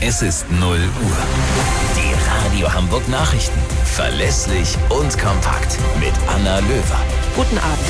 Es ist 0 Uhr. Die Radio Hamburg Nachrichten. Verlässlich und kompakt. Mit Anna Löwer. Guten Abend.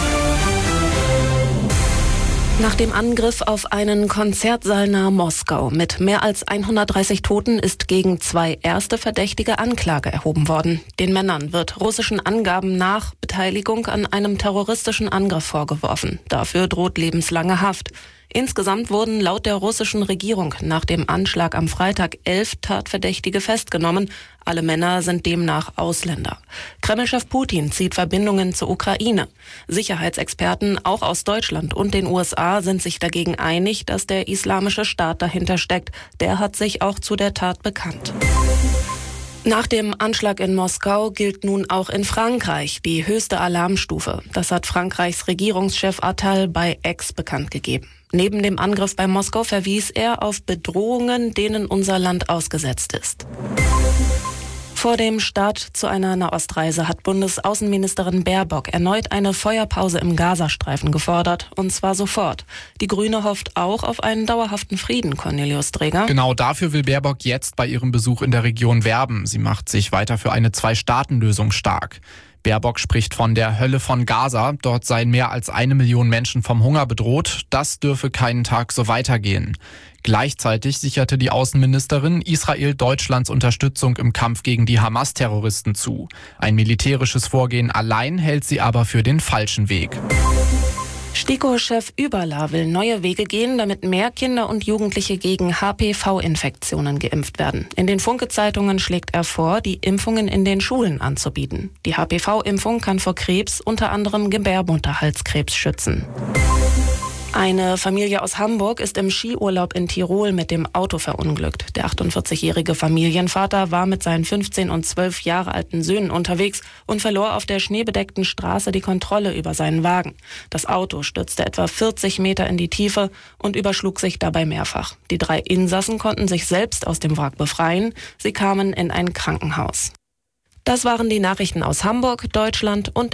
Nach dem Angriff auf einen Konzertsaal nahe Moskau mit mehr als 130 Toten ist gegen 2 erste verdächtige Anklage erhoben worden. Den Männern wird russischen Angaben nach Beteiligung an einem terroristischen Angriff vorgeworfen. Dafür droht lebenslange Haft. Insgesamt wurden laut der russischen Regierung nach dem Anschlag am Freitag 11 Tatverdächtige festgenommen. Alle Männer sind demnach Ausländer. Kremlchef Putin zieht Verbindungen zur Ukraine. Sicherheitsexperten, auch aus Deutschland und den USA, sind sich dagegen einig, dass der Islamische Staat dahinter steckt. Der hat sich auch zu der Tat bekannt. Nach dem Anschlag in Moskau gilt nun auch in Frankreich die höchste Alarmstufe. Das hat Frankreichs Regierungschef Attal bei X bekannt gegeben. Neben dem Angriff bei Moskau verwies er auf Bedrohungen, denen unser Land ausgesetzt ist. Vor dem Start zu einer Nahostreise hat Bundesaußenministerin Baerbock erneut eine Feuerpause im Gazastreifen gefordert, und zwar sofort. Die Grüne hofft auch auf einen dauerhaften Frieden, Cornelius Dreger. Genau dafür will Baerbock jetzt bei ihrem Besuch in der Region werben. Sie macht sich weiter für eine 2-Staaten-Lösung stark. Baerbock spricht von der Hölle von Gaza. Dort seien mehr als 1 Million Menschen vom Hunger bedroht. Das dürfe keinen Tag so weitergehen. Gleichzeitig sicherte die Außenministerin Israel Deutschlands Unterstützung im Kampf gegen die Hamas-Terroristen zu. Ein militärisches Vorgehen allein hält sie aber für den falschen Weg. STIKO-Chef Überla will neue Wege gehen, damit mehr Kinder und Jugendliche gegen HPV-Infektionen geimpft werden. In den Funke-Zeitungen schlägt er vor, die Impfungen in den Schulen anzubieten. Die HPV-Impfung kann vor Krebs, unter anderem Gebärmutterhalskrebs, schützen. Eine Familie aus Hamburg ist im Skiurlaub in Tirol mit dem Auto verunglückt. Der 48-jährige Familienvater war mit seinen 15 und 12 Jahre alten Söhnen unterwegs und verlor auf der schneebedeckten Straße die Kontrolle über seinen Wagen. Das Auto stürzte etwa 40 Meter in die Tiefe und überschlug sich dabei mehrfach. Die 3 Insassen konnten sich selbst aus dem Wrack befreien. Sie kamen in ein Krankenhaus. Das waren die Nachrichten aus Hamburg, Deutschland und